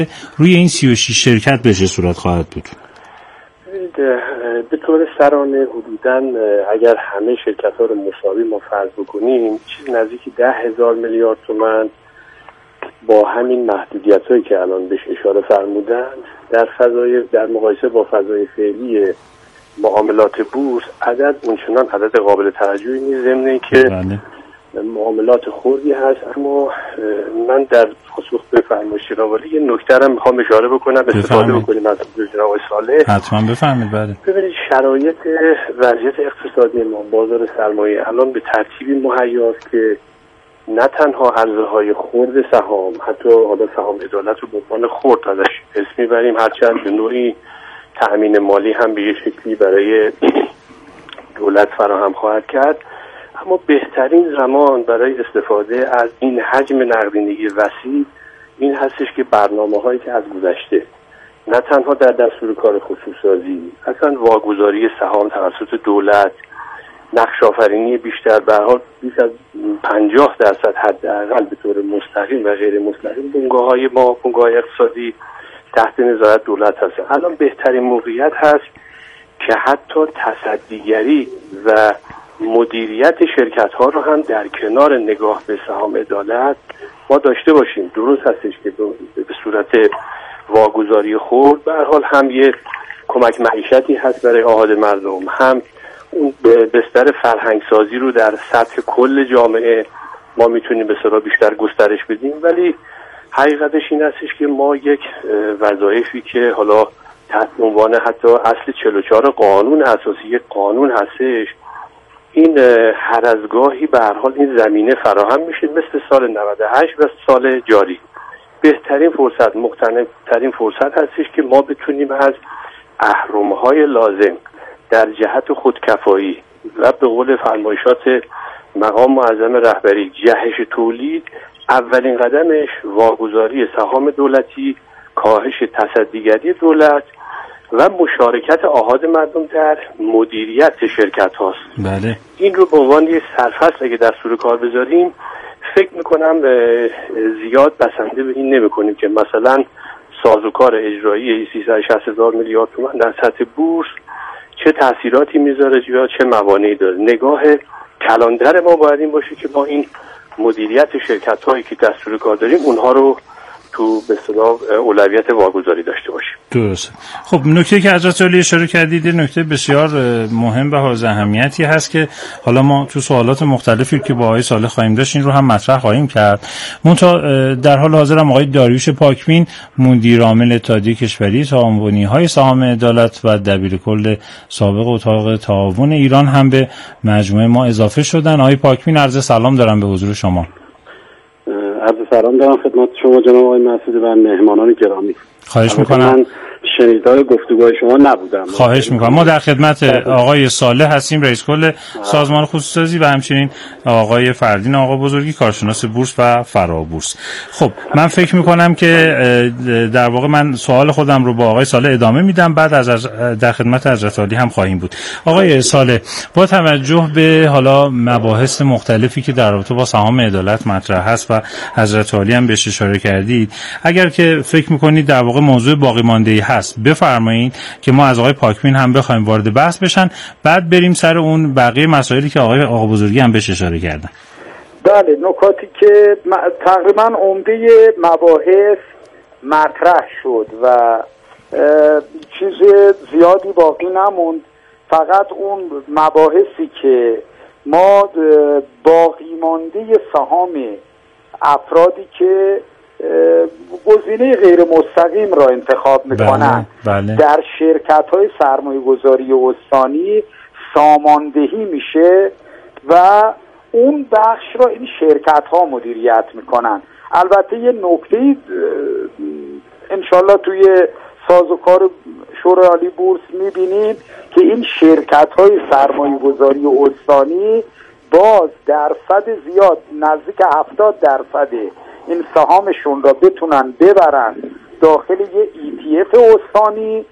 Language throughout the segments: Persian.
روی این 36 شرکت به چه صورت خواهد بود؟ به طور سرانه حدوداً اگر همه شرکت ها رو مساوی ما فرض بکنیم چیز نزدیک 10,000 میلیارد تومان با همین محدودیت هایی که الان بهش اشاره فرمودند در مقایسه با فضای فعلی معاملات بورس عدد اونچنان عدد قابل توجهی نیست، ضمن اینکه معاملات خردی هست. اما من در خصوص به فرمایش راولی یه نکته رو میخوام اشاره بکنم، استفاده بکنیم از جناب صالح. حتما بفرمایید. بله ببینید شرایط وضعیت اقتصادی ما، بازار سرمایه الان به ترتیبی مهیاست که نه تنها عرضه‌های خرد سهام، حتی حالا سهام عدالت رو به عنوان خرد ازش اسم میبریم، هرچند به نوعی تأمین مالی هم به یه شکلی برای دولت فراهم خواهد کرد، اما بهترین زمان برای استفاده از این حجم نقدینگی وسیع این هستش که برنامه‌هایی که از گذشته نه تنها در دستور کار خصوصی‌سازی، اصلا واگذاری سهام توسط دولت، نقش آفرینی بیشتر، به هر حال بیش از 50% حداقل به طور مستقیم و غیر مستقیم بنگاه‌های ما، بنگاه‌های اقتصادی تحت نظارت دولت هستن. الان بهترین موقعیت هست که حتی تصدیگری و مدیریت شرکت ها رو هم در کنار نگاه به سهام عدالت ما داشته باشیم. درست هستش که به صورت واگذاری خرد به هر حال هم یک کمک معیشتی هست برای آحاد مردم، هم اون بستر فرهنگ سازی رو در سطح کل جامعه ما میتونیم به صورت بیشتر گسترش بدیم. ولی حقیقتش این هستش که ما یک وظایفی که حالا تحت عنوان حتی اصل 44 قانون اساسی یک قانون هستش، این هر از گاهی به هر حال این زمینه فراهم میشه، مثل سال 98 و سال جاری. بهترین فرصت، مقتنم‌ترین فرصت هستش که ما بتونیم از اهرم‌های لازم در جهت خودکفایی و به قول فرمایشات مقام معظم رهبری جهش تولید، اولین قدمش واگذاری سهام دولتی، کاهش تصدیگری دولت و مشارکت آحاد مردم در مدیریت شرکت هاست. بله. این رو به عنوان یک سرفصل اگه دستور کار بذاریم، فکر میکنم زیاد بسنده به این نمیکنیم که مثلا سازوکار اجرایی 360,000 میلیارد تومان در سطح بورس چه تأثیراتی میذاره یا چه موانعی داره. نگاه کلانتر ما باید این باشه که ما این مدیریت شرکت هایی که دستور کار داریم اونها رو تو به اصطلاح اولویت واگذاری داشته باشیم. درسته. خب نکته که حضرت عالی اشاره کردید نکته بسیار مهم و حائز اهمیتی هست که حالا ما تو سوالات مختلفی که با آقای صالح خواهیم داشت این رو هم مطرح خواهیم کرد. منتها در حال حاضر هم آقای داریوش پاکبین، مدیر عامل اتحادیه کشوری تعاونی‌های سهام عدالت و دبیرکل سابق اتاق تعاون ایران هم به مجموعه ما اضافه شدن. آقای پاکبین عرض سلام دارم به حضور شما. عرض سلام دارم خدمت شما جناب آقای مسعود و مهمانان گرامی. خواهش میکنم. شنیدار گفتگوهای شما نبودم. خواهش میکنم. ما در خدمت آقای صالح هستیم، رئیس کل سازمان خصوصی‌سازی، و همچنین آقای فردین آقا بزرگی، کارشناس بورس و فرابورس. خب من فکر میکنم که در واقع من سوال خودم رو با آقای صالح ادامه میدم، بعد از در خدمت حضرت عالی هم خواهیم بود. آقای صالح، با توجه به حالا مباحث مختلفی که در رابطه با سهام عدالت مطرح هست و حضرت عالی هم بهش اشاره کردید، اگر که فکر میکنید در واقع موضوع باقی مانده‌ای هست بفرمایید که ما از آقای پاکبین هم بخوایم وارد بحث بشن، بعد بریم سر اون بقیه مسائلی که آقا بزرگی هم بهش اشاره کردن. بله، نکاتی که تقریبا عمده مباحث مطرح شد و چیز زیادی باقی نموند. فقط اون مباحثی که ما باقی مانده سهام افرادی که گزینه غیر مستقیم را انتخاب میکنن در شرکت های سرمایه گذاری استانی ساماندهی میشه و اون بخش را این شرکت ها مدیریت میکنن. البته یه نکته انشالله توی سازوکار شورای عالی بورس میبینید که این شرکت های سرمایه گذاری استانی باز درصد زیاد نزدیک 70% این سهامشون را بتونن ببرن داخل یه ETF استانی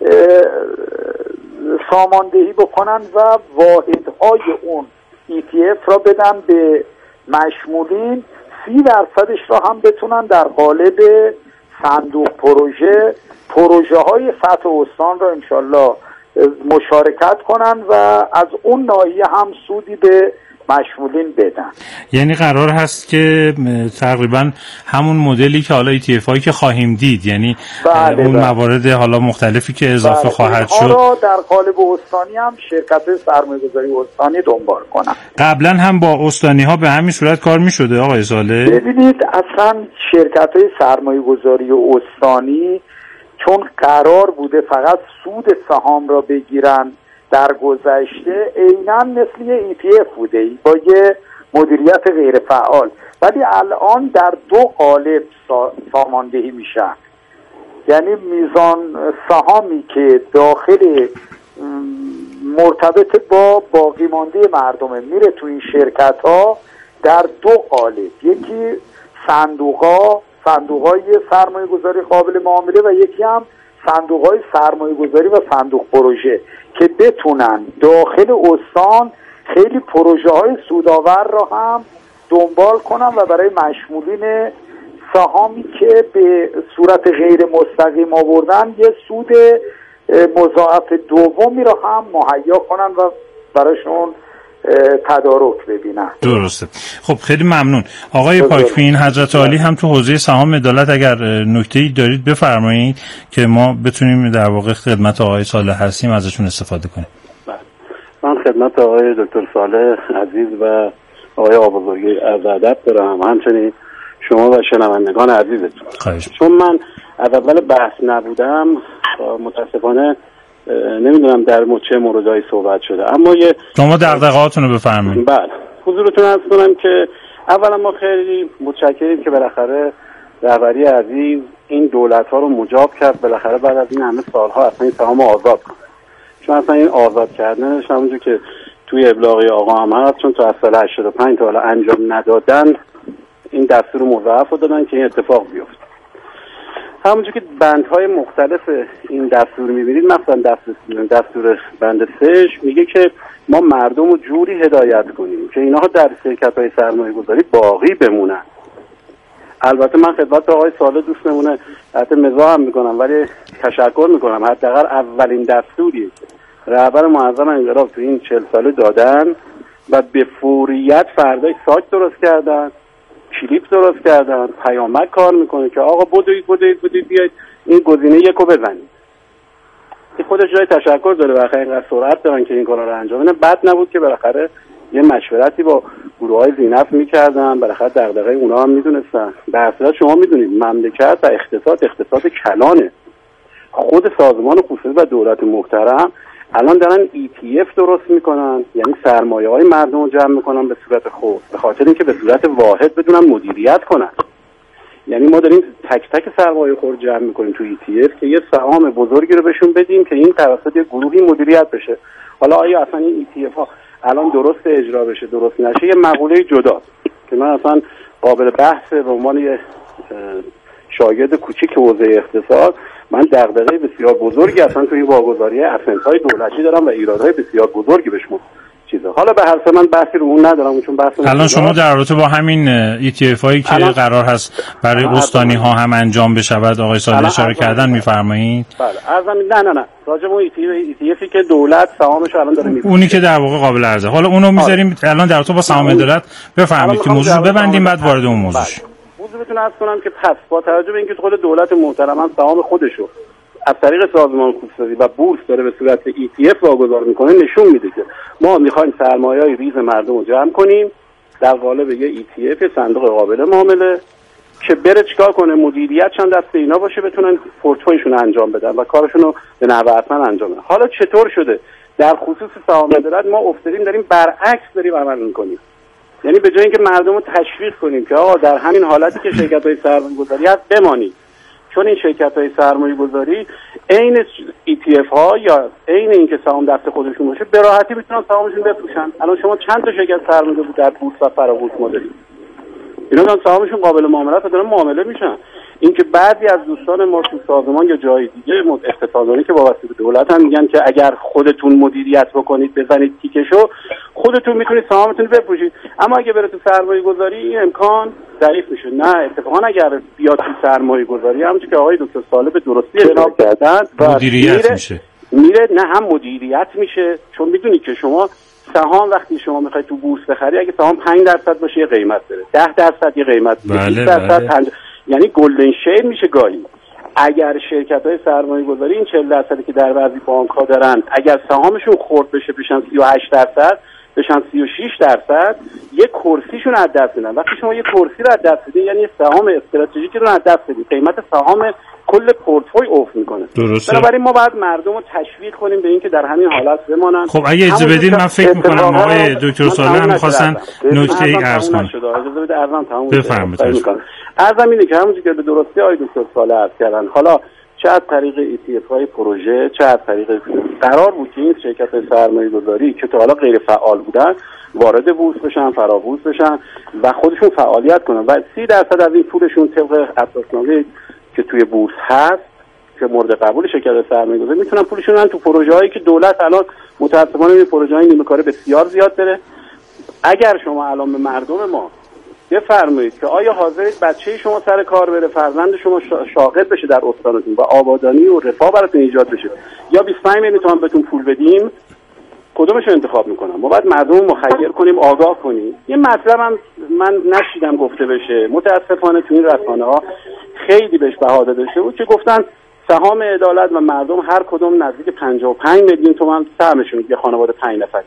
ساماندهی بکنن و واحدهای اون ETF را بدن به مشمولین، 30% را هم بتونن در قالب صندوق پروژه های سطح استان را انشالله مشارکت کنن و از اون ناحیه هم سودی به مشمولین بدن. یعنی قرار هست که تقریبا همون مدلی که حالا ETF هایی که خواهیم دید، یعنی اون موارد حالا مختلفی که اضافه خواهد شد را در قالب استانی هم شرکت سرمایه‌گذاری استانی دنبال کنن. قبلا هم با استانی ها به همین صورت کار می شده آقای صالح؟ ببینید اصلا شرکت های سرمایه‌گذاری استانی چون قرار بوده فقط سود سهام را بگیرن در گذشته عیناً مثل یه ETF بوده با یه مدیریت غیر فعال، ولی الان در دو قالب ساماندهی میشن. یعنی میزان سهامی که داخل مرتبط با باقی مانده مردمه میره تو این شرکت ها در دو قالب، یکی صندوق‌های سرمایه گذاری قابل معامله و یکی هم صندوق‌های سرمایه گذاری و صندوق پروژه که بتونن داخل استان خیلی پروژه های سودآور را هم دنبال کنن و برای مشمولین سهامی که به صورت غیر مستقیم آوردن یه سود مضاعف دومی را هم مهیا کنن و برایشون تدارک ببینن. درسته. خب خیلی ممنون آقای پاکبین. حضرت عالی هم تو حوزه سهام عدالت اگر نکته‌ای دارید بفرمایید که ما بتونیم در واقع خدمت آقای صالح هستیم ازشون استفاده کنیم. من خدمت آقای دکتر صالح عزیز و آقای آبازرگی عرض ادب دارم، همچنین شما و شنوندگان عزیزتون. چون من از اول بحث نبودم متاسفانه نمیدونم در چه موردایی صحبت شده، اما شما دغدغه‌هاتون رو بفرمایید. بله، حضورتون عرض کنم که اولا ما خیلی متشکریم که بالاخره رهبری عزیز این دولت‌ها رو مجاب کرد بالاخره بعد از این همه سال‌ها اصلا این سهام آزاد کنه. چون اصلا این آزاد کردنش همونجور که توی ابلاغی آقا هم هست، چون تا از سال 85 تا حالا انجام ندادن این دستور مضاعف رو دادن که این اتفاق بیفته. همونجور که بندهای مختلف این دستور می‌بینید، مثلا دستور بند 3 میگه که ما مردم رو جوری هدایت کنیم که اینها در شرکت‌های سرمایه‌گذاری باقی بمونن. البته من خدمت آقای صالح دوست نمونه حتی مزاح هم میکنم، ولی تشکر میکنم حداقل اولین دستوری رهبر معظم انقلاب تو این 40 ساله دادن و به فوریت فردای سایت درست کردن، کلیپ درست کردن، پیامک کار میکنه که آقا بدوید بیاید این گزینه یکو بزنید. این خودش جای تشکر داره، بالاخره اینقدر سرعت دارن که این کارا رو انجام بدن. بد نبود که بالاخره یه مشورتی با گروه‌های زینف می‌کردن، بالاخره دغدغه اونا هم می‌دونستن. در اصل شما می‌دونید مملکت و اقتصاد کلانه. خود سازمان خصوصی و دولت محترم الان دارن ETF درست میکنن، یعنی سرمایه‌های مردم رو جمع میکنن به صورت خود، به خاطر اینکه به صورت واحد بدونن مدیریت کنن. یعنی ما داریم تک تک سرمایه خور جمع میکنیم تو ETF که یه سهام بزرگی رو بهشون بدیم که این توسط یه گروهی مدیریت بشه. حالا آیا اصلا این ETF ها الان درست اجرا بشه درست نشه یه مقوله جداست که من اصلا قابل بحث به عنوان یه شاگرد کوچیک حوزه اقتصاد من دغدغه بسیار بزرگی اصلا توی واگذاری اسنت‌های دولتی دارم و ایرادهای بسیار بزرگی بهش چیزا. حالا به هر حال من بحثی رو اون ندارم، چون بحث الان شما در رابطه با همین ETF هایی که قرار هست برای استانی ها هم انجام بشود آقای صالح اشاره کردن میفرمایید؟ بله نه راجع به ETF که دولت سهامش الان داره میفروشه، اونی که در واقع قابل عرضه، حالا اونو میذاریم الان در رابطه با سهام عدالت بفرمایید که موضوع ببندیم بعد وارد اون موضوع شیم. موضوعتون عرض کنم که پس با توجه به اینکه خود دولت محترم هم سهام خودشو از طریق سازمان خصوصی و بورس داره به صورت ETF واگذار میکنه، نشون میده که ما میخوایم سرمایه‌های ریز مردم رو جمع کنیم در قالب یه ETF صندوق قابل معامله که بره چیکار کنه، مدیریت چند دست اینا باشه، بتونن پورتفولیوشون انجام بدن و کارشون رو به نحو احسن انجام بدن. حالا چطور شده در خصوص سهام عدالت ما افتادیم داریم برعکس داریم عمل میکنیم. یعنی به جای اینکه مردم رو تشویق کنیم که آقا در همین حالتی که شرکت‌های سرمایه‌گذاری هست بمانید، چون این شرکت‌های سرمایه‌گذاری عین ETF ها یا عین اینکه سهام دست خودشون باشه به راحتی میتونن سهامشون بفروشن. الان شما چند تا شرکت سرمایه‌گذاری در بورس و فرابورس ما دارید، اینا دارن سهامشون قابل معامله است، دارن معامله میشن. اینکه بعضی از دوستان ما تو سازمان یا جای دیگه اقتصاددانی که وابسته به دولت هم میگن که اگر خودتون مدیریت بکنید بزنید تیکشو خودتون میتونید سهامتون بفروشید، اما اگه بره تو سرمایه گذاری این امکان ضعیف میشه. نه اتفاقا اگر بیاد تو سرمایه گذاری همونجوری که آقای دکتر صالح به درستی اشاره کردن مدیریت میشه، نه هم مدیریت میشه، چون میدونی که شما سهام وقتی شما میخواید تو بورس بخری اگه سهام 5% باشه یه قیمت داره، 10% یه قیمت داره، 20% یعنی گلدن شیر میشه گاهی. اگر شرکت‌های سرمایه‌گذاری این 40% که در بعضی بانک‌ها دارن اگر سهامشون خرد بشه بشن 38% بشن 36% یک کرسیشون از دست میدن. وقتی شما یک کرسی رو از دست میدین یعنی سهام استراتژیکی رو از دست میدین، قیمت سهام کل پورتفوی افت میکنه. بنابراین ما باید مردم رو تشویق کنیم به اینکه در همین حالت بمانن. خب اگه اجازه بدید من فکر میکنم آقای دکتر صالح هم می‌خواستن نکته‌ای عرض کنن. اجازه بدید عرضم تموم بفرمایید. عرضم اینه که همونجوری که به درستی آقای دکتر صالح عرض کردن، حالا چه از طریق ETF های پروژه چه از طریق قرار بود که این شرکت‌های سرمایه‌گذاری که تا حالا غیر فعال بودن وارد بورس بشن، فرابورس بشن و خودشون فعالیت کنن و 30% از این پولشون طبق اساسنامه که توی بورس هست که مورد قبول شرکت سرمایه‌گذاری میتونن پولشون رو تو پروژه‌هایی که دولت الان متأسفانه این پروژه‌های نیمه کاره بسیار زیاد داره. اگر شما الان به مردم ما بفرمایید که آیا حاضرید بچه شما سر کار بره، فرزند شما شاغل بشه در استانتون و آبادانی و رفاه براتون ایجاد بشه، یا 25 میلیون تومان بهتون پول بدیم، کدومش رو انتخاب میکنم؟ ما باید مردم رو مخیر کنیم، آگاه کنیم. یه مطلب هم من نشیدم گفته بشه، متاسفانه تو این رسانه‌ها خیلی بهش بها داده شده بود که گفتن سهام عدالت و مردم هر کدوم نزدیک 55 میلیون تومان سهمشون یه خانواده 5 نفری.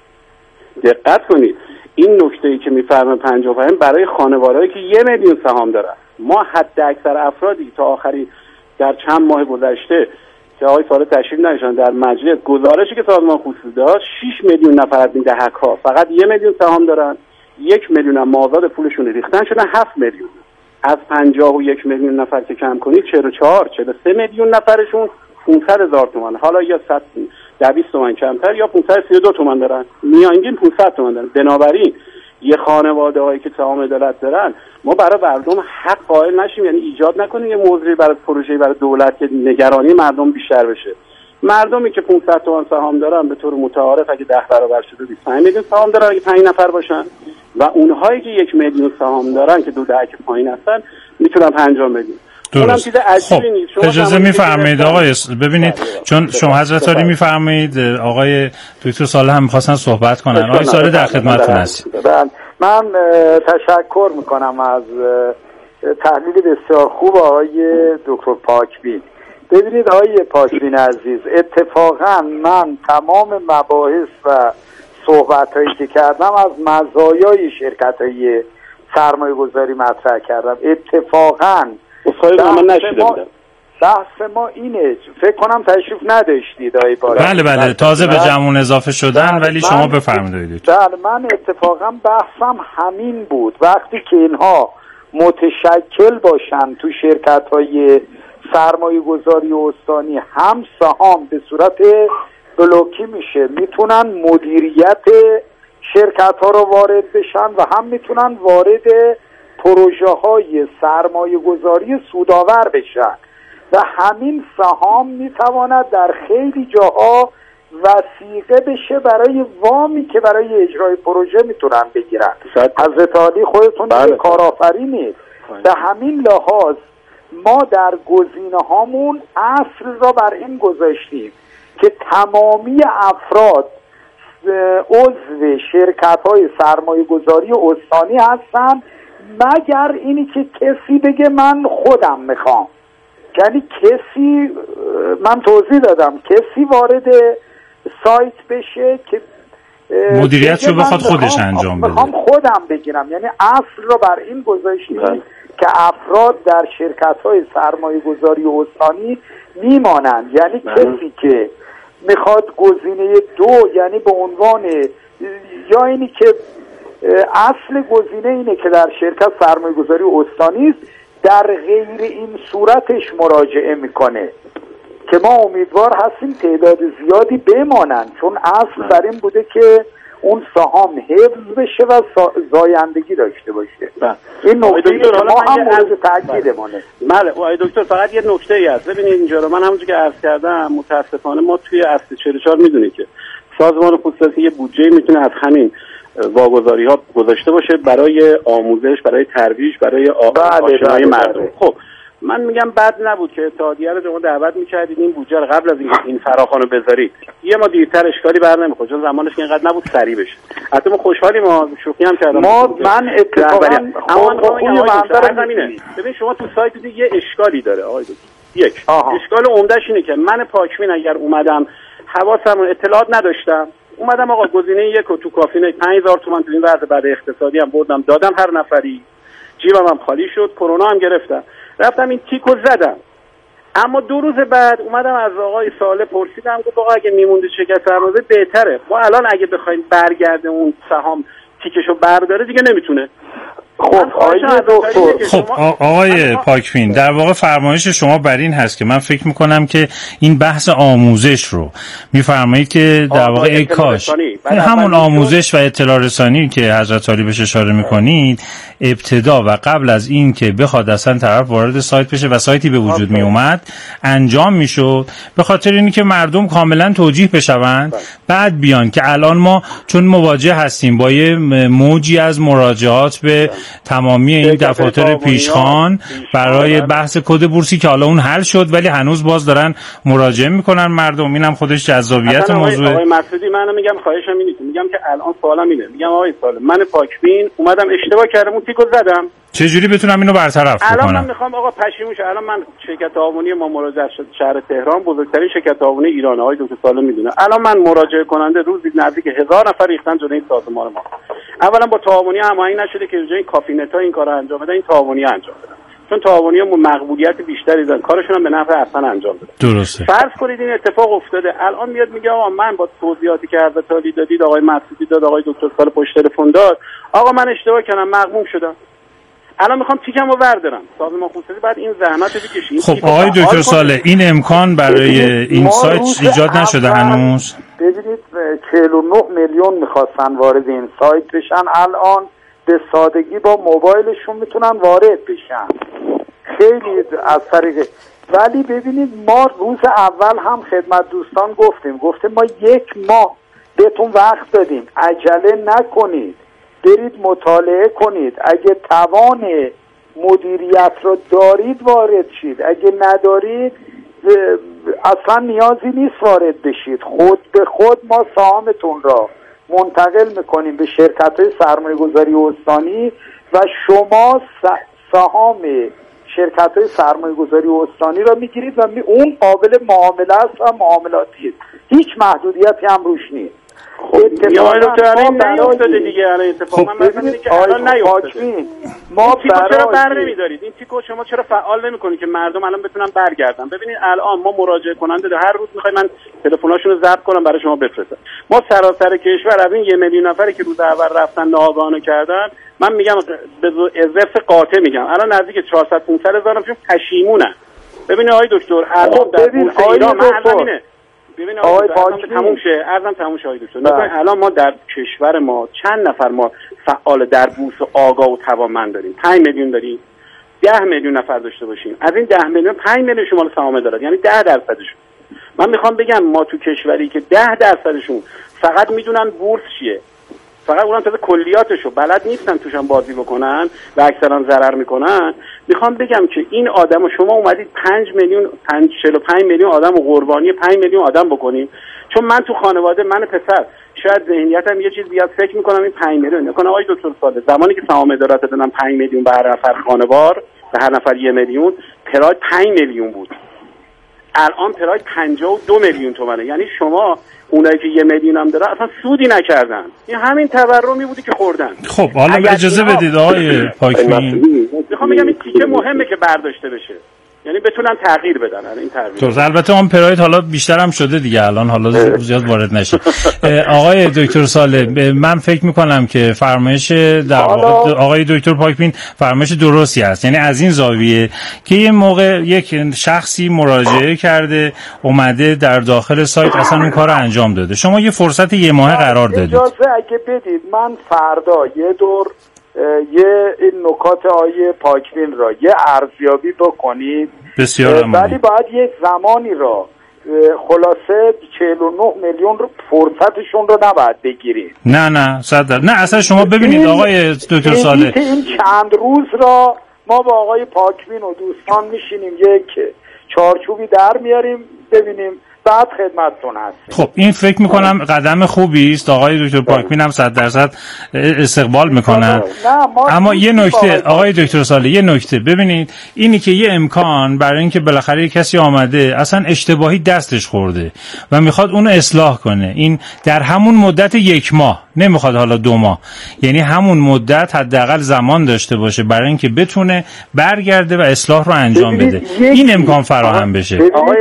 دقت کنید این نکته‌ای که میفرمایند 55 برای خانواده‌ای که 1 میلیون سهام دارن. ما حد اکثر افرادی تا آخری در چند ماه گذشته که آقای صالح تشریف نداشتن در مجلس گزارشی که سازمان خصوصی داد 6 میلیون نفر از این دهک‌ها فقط 1 میلیون سهام دارن، 1 میلیون هم مازاد پولشون ریختن شدن 7 میلیون. از 51 میلیون نفر که کم کنید 43 میلیون نفرشون 500,000 تومان، حالا یا 120 تومان کمتر یا 532 تومان دارن، میانگین 500 تومان دارن. بنابراین یه خانواده‌هایی که سهام عدالت دارن ما برای مردم حق قائل نشیم، یعنی ایجاد نکنیم یه موضوعی برای پروژه‌ای برای دولت که نگرانی مردم بیشتر بشه. مردمی که 500 تومان سهام دارن به طور متعارف اگه 10 برابر شده 25 میلیون سهام دارن اگه 5 نفر باشن، و اونهایی که 1 میلیون سهام دارن که دو دهک پایین هستن میتونن 5 میلیون. درست. خب اجازه میفرمایید آقای ببینید چون شما حضرت عالی میفرمایید آقای دکتر صالح هم می‌خواستن صحبت کنن. آقای صالح در خدمتتون هستیم. من تشکر میکنم از تحلیل بسیار خوب آقای دکتر پاکبین. ببینید آقای پاکبین عزیز، اتفاقا من تمام مباحث و صحبت‌هایی که کردم از مزایای شرکت‌های سرمایه‌گذاری مطرح کردم. اتفاقا بحث ما اینه، فکر کنم تشریف نداشتید آقای پاکبین. بله تازه به جمعون اضافه شدن، ولی شما بفرمایید. بله من اتفاقا بحثم همین بود، وقتی که اینها متشکل باشن تو شرکت‌های سرمایه‌گذاری استانی هم سهام به صورت بلوکی میشه، میتونن مدیریت شرکت‌ها رو وارد بشن و هم میتونن وارد پروژه‌های سرمایه‌گذاری سودآور بشن و همین سهام میتواند در خیلی جاها وثیقه بشه برای وامی که برای اجرای پروژه میتونن بگیرن. حضرت عالی خودتون کارآفرینید. به همین لحاظ ما در گزینه هامون اصل را بر این گذاشتیم که تمامی افراد عضو شرکت‌های سرمایه‌گذاری استانی هستن، مگر اینی که کسی بگه من خودم میخوام. یعنی کسی، من توضیح دادم، کسی وارد سایت بشه که مدیریت رو بخواد خودش انجام بده، میخوام خودم بگیرم. یعنی اصل رو بر این گذاشتیم که افراد در شرکت‌های سرمایه‌گذاری استانی میمانند. یعنی کسی که میخواد گزینه 2، یعنی به عنوان یا اینی که اصل گزینه اینه که در شرکت سرمایه‌گذاری استانی است، در غیر این صورتش مراجعه میکنه که ما امیدوار هستیم تعداد زیادی بمانند، چون اصل بر این بوده که اون سهام حفظ بشه و زایندگی داشته باشه. این نکته که ما هم مورد تاکیدمونه. بله آقای دکتر فقط یه نکته ای هست. ببینید اینجا رو من همونجوری که عرض کردم متاسفانه ما توی اصل 44 میدونید که سازمان خصوصی یه بودجه میتونه از همین واگذاری ها گذاشته باشه برای آموزش، برای ترویج، برای آشنایی مردم. خب من میگم بد نبود که اتحادیه رو شما دعوت میکردید این بودجه رو قبل از این فراخوانو بذارید. یه ما دیرتر اشکالی بر نمیخوره چون زمانش که اینقدر نبود سریع بشه. حتی ما خوشحالیم، ما شوخی هم کردم. من اتفاقا ببین شما تو سایت دیدی یه اشکالی داره آقای دکتر. یک اشکال عمدهش اینه که من پاکبین اگر اومدم حواسم اطلاعات نداشتم، اومدم آقا گزینه یک رو تو کافینه 5000 تومان تو این وضع بعد اقتصادی هم بردم دادم هر نفری، جیبم هم خالی شد، کرونا هم گرفتم، رفتم این تیکو زدم. اما 2 روز بعد اومدم از آقای صالح پرسیدم، گفت آقا اگه میمونده شرکت سرمایه بهتره، ما الان اگه بخوایم برگرده اون سهام تیکشو برداره دیگه نمیتونه. خب آقای پاکبین در واقع فرمایش شما بر این هست که من فکر میکنم که این بحث آموزش رو میفرمایید که در واقع ای کاش همون آموزش و اطلاع رسانی که حضرت عالی بهش اشاره میکنید ابتدا و قبل از این که بخواد اصلا طرف وارد سایت بشه و سایتی به وجود می اومد انجام میشد، به خاطر اینی که مردم کاملا توجیه بشوند بعد بیان که الان ما چون مواجه هستیم با یه موجی از مراجعات به تمامی این دفاتر پیشخوان برای بحث کد بورسی که حالا اون حل شد ولی هنوز باز دارن مراجعه میکنن مردم. اینم خودش جذابیت موضوع. آقای مسعودی منم میگم خواهشم اینه که میگم که الان سوالم اینه، میگم آقای صالح من پاکبین اومدم اشتباه کردم اون تیکو زدم، چه جوری بتونم اینو برطرف بکنم؟ الان من میخوام آقا پشیمون شم. الان من شرکت تعاونی ما مراجعه شهر تهران بزرگترین شرکت تعاونی ایران، آقای دکتر صالح میدونه. الان من مراجعه کننده روزی نزدیک 1000 نفر ریختن جلوی این سازمان ما. اولا با تعاونی هماهنگ نشده که جای کافینتا این کارو انجام بدن، این تعاونی انجام بدن، چون تعاونی‌ها مقبولیت بیشتری دارن، کارشون هم به نفع اصلا انجام بدن. درسته. فرض کنید این اتفاق افتاده، الان میاد میگه آقا من با توضیحاتی که حضرت عالی دادید، آقای مسعودی داد، آقای دکتر صالح پشت تلفن داد، آقا من اشتباه کردم، مغموم شدم، الان میخوام تیکمو بردارم. سازمان خصوصی بعد این زحمت رو بکشید. خب آقای دکتر صالح این امکان برای این سایت ایجاد نشده هنوز؟ ببینید 49 میلیون میخواستن وارد این سایت بشن، الان به سادگی با موبایلشون میتونن وارد بشن، خیلی از طریق. ولی ببینید ما روز اول هم خدمت دوستان گفتیم ما 1 ماه بهتون وقت دادیم، عجله نکنید، برید مطالعه کنید، اگه توان مدیریت رو دارید وارد شید، اگه ندارید اصلا نیازی نیست وارد بشید. خود به خود ما سهامتون را منتقل میکنیم به شرکت‌های سرمایه‌گذاری استانی و شما سهام شرکت‌های سرمایه‌گذاری استانی را میگیرید و اون قابل معامله است و معاملاتی، هیچ محدودیتی هم روش نیست. نیفتاده دیگه الان اتفاق. من مثلا که الان نیفتاده. ما چرا بر نمی‌دارید این تیکو شما چرا فعال نمی‌کنید که مردم الان بتونن برگردن؟ ببینید الان ما مراجعه کننده هر روز می‌خوایم من تلفن‌هاشون رو ضبط کنم برای شما بفرستم. ما سراسر کشور از این 1 میلیون نفری که روز اول رفتن ناآگاهانه کردن، من میگم به ازرس قاطع میگم الان نزدیک 400 500 هزارشون پشیمونن. ببینید آقای دکتر الان در بورس ایران ببین آقای تموم شه آقای دکتر. الان ما در کشور ما چند نفر ما فعال در بورس و آگاه و توانمند داریم؟ 5 میلیون داریم. 10 میلیون نفر داشته باشیم، از این 10 میلیون 5 میلیون شمال سهام دارن، یعنی 10%شون. من میخوام بگم ما تو کشوری که 10%شون فقط میدونن بورس چیه، فقط اونم تازه کلیاتشو بلد نیستن توشن بازی بکنن و اکثرا ضرر میکنن. میخوام بگم که این آدمو شما اومدید 45 میلیون آدم و قربانی 5 میلیون آدم بکنیم. چون من تو خانواده من پسر شاید ذهنیتم یه چیز بیاد فکر میکنم این 5 میلیون نکنه آقای دکتر صالح زمانی که سهام ادارات دادن 5 میلیون به هر نفر خانوار، به هر نفر 1 میلیون، پراید 5 میلیون بود، الان پراید 52 میلیون تومانه. یعنی شما اونایی که 1 میلیون هم دارن اصلا سودی نکردن، این همین تورمی بودی که خوردن. خب حالا اجازه بدید آقای پاکبین، میخوام بگم این تیکه مهمه که برداشته بشه. یعنی بتونن تغییر بدن. این تغییر البته اون پراید حالا بیشتر هم شده دیگه الان، حالا زیاد وارد نشه. آقای دکتر صالح، من فکر میکنم که فرمایش در واقع آقای دکتر پاکبین فرمایش درستی است، یعنی از این زاویه که یه موقع یک شخصی مراجعه کرده اومده در داخل سایت اصلا اون کار انجام داده، شما یه فرصت یه ماه قرار دادید. اجازه اگه بدید من فردا یه دور این نکات آیه پاکبین را یه ارزیابی بکنید، بسیار ولی باید یک زمانی را خلاصه 49 میلیون رو فرصتشون رو نباید بگیرید. نه 100%. نه اصلا شما ببینید آقای دکتر صالح، این چند روز را ما با آقای پاکبین و دوستان میشینیم یک چارچوبی در میاریم ببینیم، بعد خدمتتون هستیم. خب این فکر میکنم قدم خوبی است، آقای دکتر پاکبین هم 100% استقبال میکنن. اما یه نکته آقای دکتر صالح، یه نکته ببینید، اینی که یه امکان برای اینکه بالاخره کسی آمده اصلا اشتباهی دستش خورده و میخواد اونو اصلاح کنه، این در همون مدت 1 ماه، نمیخواد حالا 2 ماه، یعنی همون مدت حداقل زمان داشته باشه برای اینکه بتونه برگرده و اصلاح رو انجام بده. این امکان فراهم بشه. آقای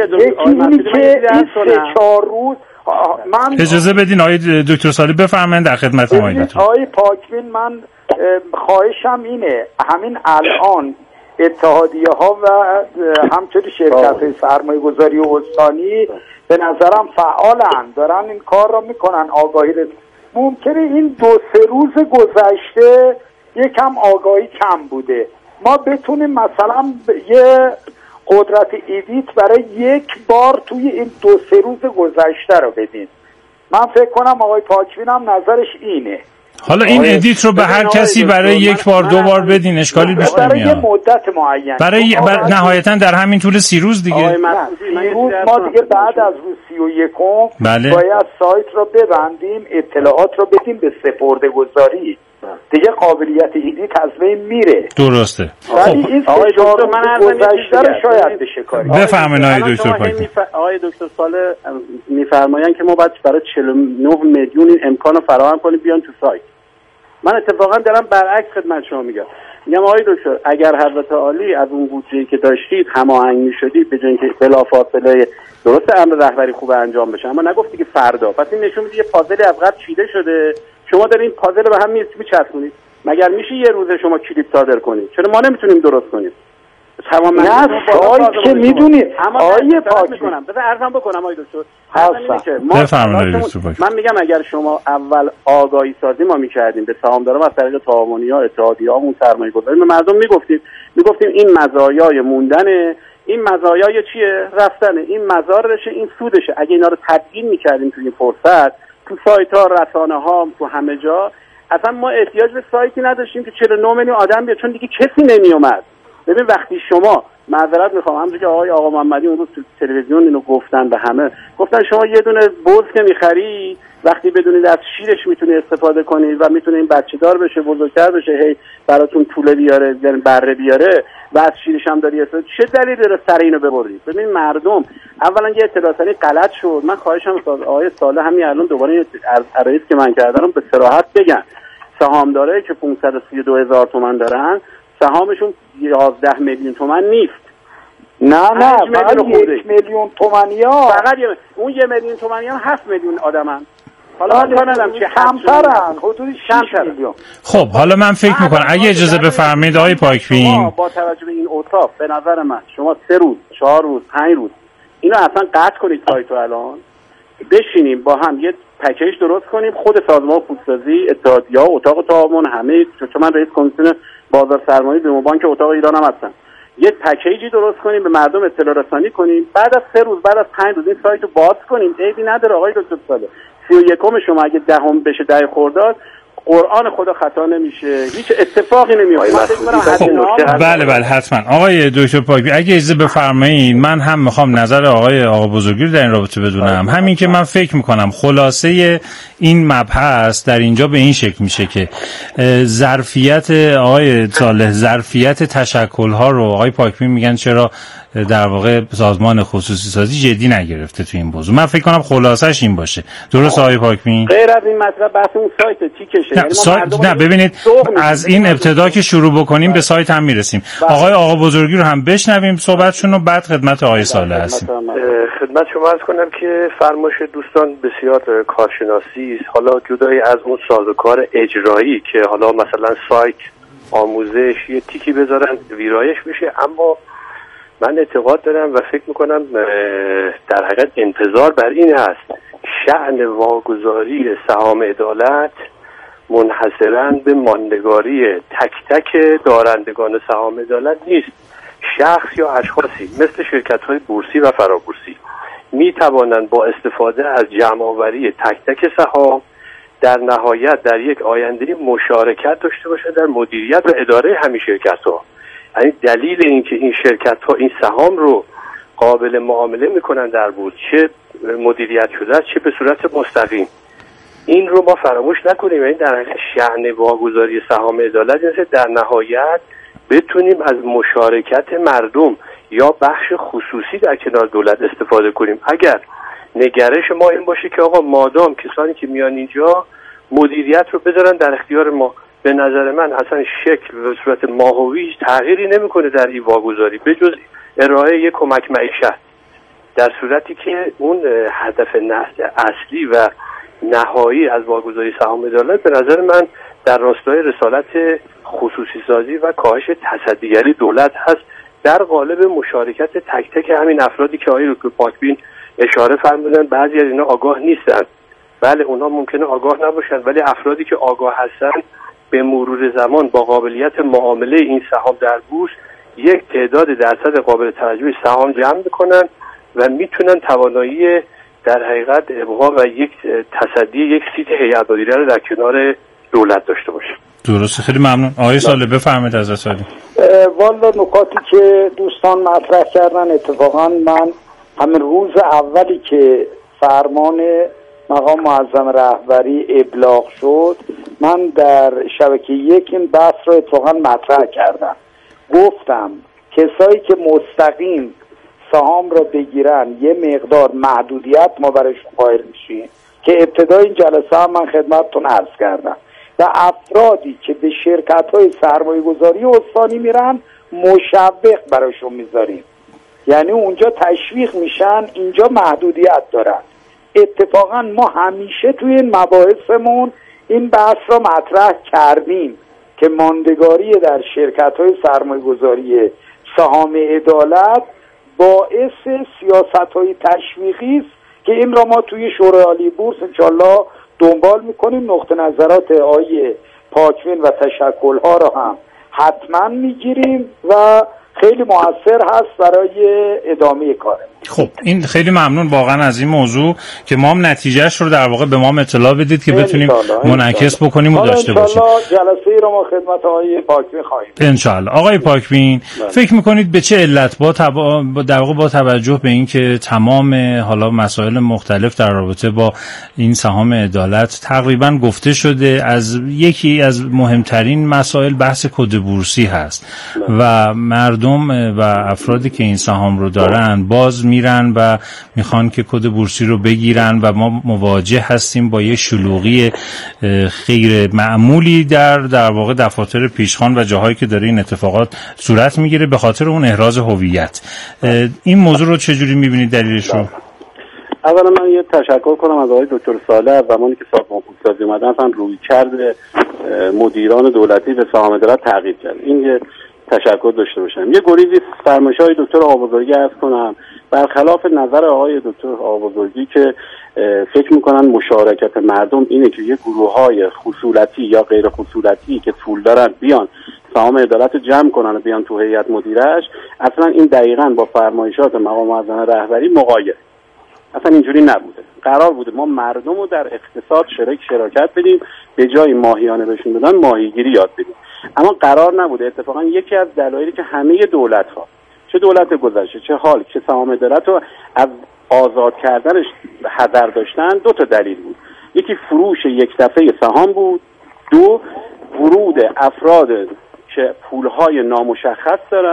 دکتر این 3-4 روز من اجازه بدین آقای دکتر صالح بفرمایید، در خدمت شما. آقای پاکبین من خواهشم اینه همین الان اتحادیه ها و همچنین شرکت های سرمایه گذاری و استانی به نظرم فعالن، دارن این کار را میکنن. آگاهی ممکنه این 2-3 روز گذشته یکم آگاهی کم بوده، ما بتونیم مثلا یه قدرت ایدیت برای 1 بار توی این 2-3 روز گذشته رو بدین. من فکر کنم آقای پاکبین هم نظرش اینه. حالا این ادیت رو به هر کسی برای 1 بار 2 بار بدین، اشکالی بیش نمیاد. برای یه مدت معین، برای نهایتا در همین طول 30 روز دیگه. 30 روز ما دیگه بعد از روز 31 باید سایت رو ببندیم، اطلاعات رو بدیم به سپرده‌گذاری، دیگه قابلیت ایدیت از بین میره. درسته. ولی این آقای دکتر من عرض گذشته رو شاید بشه کاری. بفرمایید آقای دکتر پاکبین. آقای دکتر صالح میفرمایند که ما باید برای 49 میلیون این امکان رو فراهم کنیم بیان تو سایت. من اتفاقا دارم برعکس خدمت شما میگم آقای دکتر اگر حضرت عالی از اون بودجه‌ای که داشتید هماهنگ می‌شدید به جای اینکه بلافاصله درست امر رهبری خوب انجام بشه، اما نگفتی که فردا، پس این نشون میده یه پازل از قبل چیده شده، شما دارین این پازل رو به هم میچسبونید. مگر میشه یه روزه شما کلیپ صادر کنید؟ چرا ما نمیتونیم درست کنیم؟ نه سایت که میدونید آیه پاک میکنم. بذار عرضم بکنم آقای دکتر. من میگم اگر شما اول آگاهی سازی ما میکردیم به سهامداران از طریق تعاونی‌ها، اتحادیه‌هامون، سرمایه‌گذاری، به مردم میگفتیم این مزایای موندنه، این مزایای چیه؟ رفتنه، این مزارشه، این سودشه. اگه اینا رو تبیین میکردیم توی این فرصت، تو سایت‌ها، رسانه‌ها، تو همه جا، اصلا ما احتیاج به سایتی نداشتیم که 49 میلیون آدم بیاد، چون دیگه کسی نمیومد. ببین وقتی شما معذرت میخوام، همونجوری که آقا محمدی اون روز تو تلویزیون اینو گفتن به همه، گفتن شما یه دونه بز که میخری وقتی بدونید از شیرش میتونی استفاده کنید و میتونه این بچه‌دار بشه، بزرگتر بشه، هی براتون پوله بیاره، یعنی بره بیاره و از شیرش هم داری استفاده، چه دلیلی داره سر اینو ببرید؟ ببین مردم اولا یه اطلاع رسانی غلط شد. من خواهشم از آقای صالح همین الان دوباره عرایض که من کردم به صراحت بگن، سهامدارایی که 532,000 تومان دارن سهامشون 11 میلیون تومان نیست. نه فقط 1 میلیون تومانی ها، فقط اون 1 میلیون تومانی ها 7 میلیون آدمن. حالا من ندارم چه کمترن، حدود 6 میلیون. خب حالا من فکر میکنم اگه اجازه بفرمایید آقای پاکبین، با توجه به این اوصاف به نظر من شما 3 روز، 4 روز، 5 روز اینو اصلا قطع کنید سایتو، الان بشینیم با هم یه پکیج درست کنیم، خود سازمان خودسازی، اتحادیه‌ها، اتاق تعاون، همه، چون من رئیس کمیسیون بازار سرمایه بیمه بانک اتاق ایران هم هستم، یه پکیجی درست کنیم، به مردم اطلاع رسانی کنیم، بعد از 3 روز، بعد از 5 روز این سایتو باز کنیم. عیبی نداره آقای دکتر صالح. 31م شما اگه 10 بشه 10 خرداد قرآن خدا خطا نمیشه، هیچ اتفاقی نمیفته. بله حتما. آقای دکتر پاکبین اگه اجازه بفرمایید من هم میخوام نظر آقا بزرگی در این رابطه بدونم. همین که من فکر میکنم خلاصه این مبحث در اینجا به این شکل میشه که ظرفیت آقای صالح، ظرفیت تشکل‌ها رو آقای پاکبین میگن چرا در واقع سازمان خصوصی سازی جدی نگرفته تو این موضوع. من فکر کنم خلاصش این باشه. درست آقای پاکبین؟ غیر از این مطلب بحث اون سایت تیکشه. نه ببینید از این ابتدا که شروع بکنیم به سایت هم میرسیم. آقای آقا بزرگی رو هم بشنویم صحبتشون رو، بعد خدمت آقای صالح هستیم. خدمت شما عرض کنم که فرمایش دوستان بسیار کارشناسی است. حالا جدای از اون سازوکار اجرایی که حالا مثلا سایت، آموزش یه تیکی بذارن ویرایش میشه، اما من اعتقاد دارم و فکر میکنم در حقیقت انتظار بر این هست شأن واگذاری سهام عدالت منحصراً به ماندگاری تک تک دارندگان سهام عدالت نیست. شخص یا اشخاصی مثل شرکت‌های بورسی و فرابورسی می توانند با استفاده از جمع‌آوری تک تک سهام در نهایت در یک آینده مشارکت داشته باشند در مدیریت و اداره همین شرکت‌ها. یعنی دلیل اینکه این شرکت‌ها این سهام رو قابل معامله می‌کنن در بورس، چه مدیریت شده چه به صورت مستقیم، این رو ما فراموش نکنیم. یعنی در حقیقت شأن واگذاری سهام عدالت است در نهایت بتونیم از مشارکت مردم یا بخش خصوصی در کنار دولت استفاده کنیم. اگر نگرش ما این باشه که آقا مادام کسانی که میان اینجا مدیریت رو بذارن در اختیار ما، به نظر من اصلا شکل و صورت ماهوی تغییری نمیکنه در این واگذاری به جز ارائه یک کمک معیشت، در صورتی که اون هدف اصلی و نهایی از واگذاری سهام عدالت به نظر من در راستای رسالت خصوصی سازی و کاهش تصدیگری دولت هست در قالب مشارکت تک تک همین افرادی که آقای دکتر پاکبین اشاره فرمودن. بعضی از اینا آگاه نیستن، بله اونا ممکنه آگاه نباشن، ولی افرادی که آگاه هستن به مرور زمان با قابلیت معامله این سهام در بورس یک تعداد درصد قابل توجهی سهام جمع میکنن و میتونن توانایی در حقیقت ابقا و یک تصدی یک سیت هیئت مدیره رو در کنار دولت داشته باشه. درسته، خیلی ممنون. آقای صالح بفرمایید از رسالی. والا نکاتی که دوستان مطرح کردن اتفاقا من همین روز اولی که فرمان مقام معظم رهبری ابلاغ شد من در شبکه یک این بحث رو اتفاقا مطرح کردم. گفتم کسایی که مستقیم سهام را بگیرن یه مقدار محدودیت ما برایشون قائل میشیم که ابتدای این جلسه هم من خدمتتون عرض کردم، و افرادی که به شرکت‌های سرمایه‌گذاری استانی میرن مشوق برایشون میذاریم، یعنی اونجا تشویق میشن، اینجا محدودیت دارن. اتفاقا ما همیشه توی این مباحثمون این بحث را مطرح کردیم که ماندگاری در شرکت‌های سرمایه‌گذاری سهام عدالت باعث سیاست‌های تشویقی است که این را ما توی شورای عالی بورس انشالله دنبال میکنیم. نقطه نظرات آقای پاکبین و تشکل‌ها را هم حتما میگیریم و خیلی مؤثر هست برای ادامه کار. خب این خیلی ممنون واقعا از این موضوع که ما هم نتیجهش رو در واقع به ما اطلاع بدید که بتونیم منعکس بکنیم و داشته باشیم. جلسه رو ما خدمت آقای پاکبین خواهیم. انشالله. آقای پاکبین فکر میکنید به چه علت در واقع با توجه به این که تمام حالا مسائل مختلف در رابطه با این سهام عدالت تقریبا گفته شده، از یکی از مهمترین مسائل بحث کد بورسی هست و مردم و افرادی که این سهام رو دارن باز میرن و میخوان که کد بورسی رو بگیرن و ما مواجه هستیم با یه شلوغی غیر معمولی در واقع دفاتر پیشخوان و جاهایی که داره این اتفاقات صورت میگیره به خاطر اون احراز هویت. این موضوع رو چجوری میبینید دلیلش رو؟ اولا من یه تشکر کنم از آقای دکتر صالح. از زمانی که سازمان خصوصی اومدن اصلا رویکرد مدیران دولتی به سهام عدالت تغییر کرد. این یه تشکر داشته باشم. یه گریزی فرمایش‌های دکتر آقابزرگی عرض کنم، برخلاف نظر آقای دکتر آقابزرگی که فکر میکنن مشارکت مردم اینه که یه گروه‌های خصولتی یا غیر خصولتی که پول دارن بیان سهام عدالت رو جمع کنن و بیان تو هیئت مدیره‌اش، اصلا این دقیقاً با فرمایشات مقام معظم رهبری مغایر. اصلا اینجوری نبوده. قرار بوده ما مردم رو در اقتصاد شراکت بدیم، به جای ماهیانه بهشون بدن ماهیگیری یاد بدیم. اما قرار نبوده. اتفاقا یکی از دلایلی که همه دولت‌ها، چه دولت گذشته چه حال، چه سهام عدالت رو از آزاد کردنش حذر داشتن، دو تا دلیل بود. یکی فروش یک دفعه سهام بود، دو ورود افراد که پولهای نامشخص دارن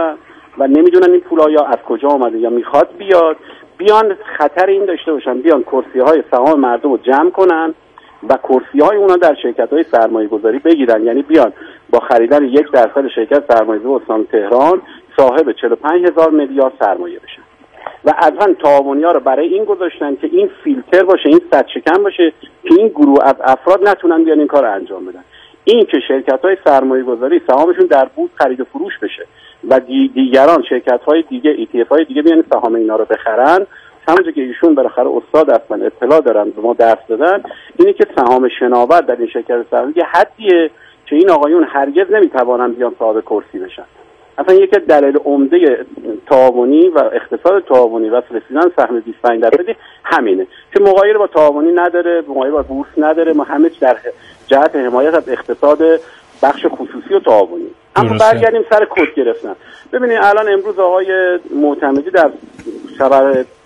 و نمیدونن این پولا یا از کجا آمده یا میخواد بیان خطر این داشته باشن بیان کرسی‌های سهام مردم رو جمع کنن و کرسی‌های اونا در شرکت‌های سرمایه‌گذاری بگیرن، یعنی بیان با خریدن 1% شرکت سرمایه‌گذاری استان تهران صاحب 45,000 میلیارد سرمایه بشن و اصلا تعاونی‌ها رو برای این گذاشتن که این فیلتر باشه، این سد شکن باشه که این گروه از افراد نتونن بیان این کار رو انجام بدن. این که شرکت‌های سرمایه‌گذاری سهامشون در بورس خرید و فروش بشه و دیگران شرکت‌های دیگه ETF‌های دیگه بیان سهام اینا رو بخرن، همونجوری که ایشون بالاخره استاد هستن اطلاع دارن به ما درس دادن، اینه که سهام شناور در این شرکت سهامی یه حدیه که این آقایون هرگز نمیتوانن بیان صاحب کرسی بشن. اصلا یک دلیل عمده تعاونی و اقتصاد تعاونی و رسیدن سهم 25% همینه که مغایر با تعاونی نداره، مغایر با بورس نداره، ما همه در جهت حمایت از اقتصاد بخش خصوصی و تعاونی. اما برگردیم سر کد گرفتن. ببینید الان امروز آقای معتمدی در خبر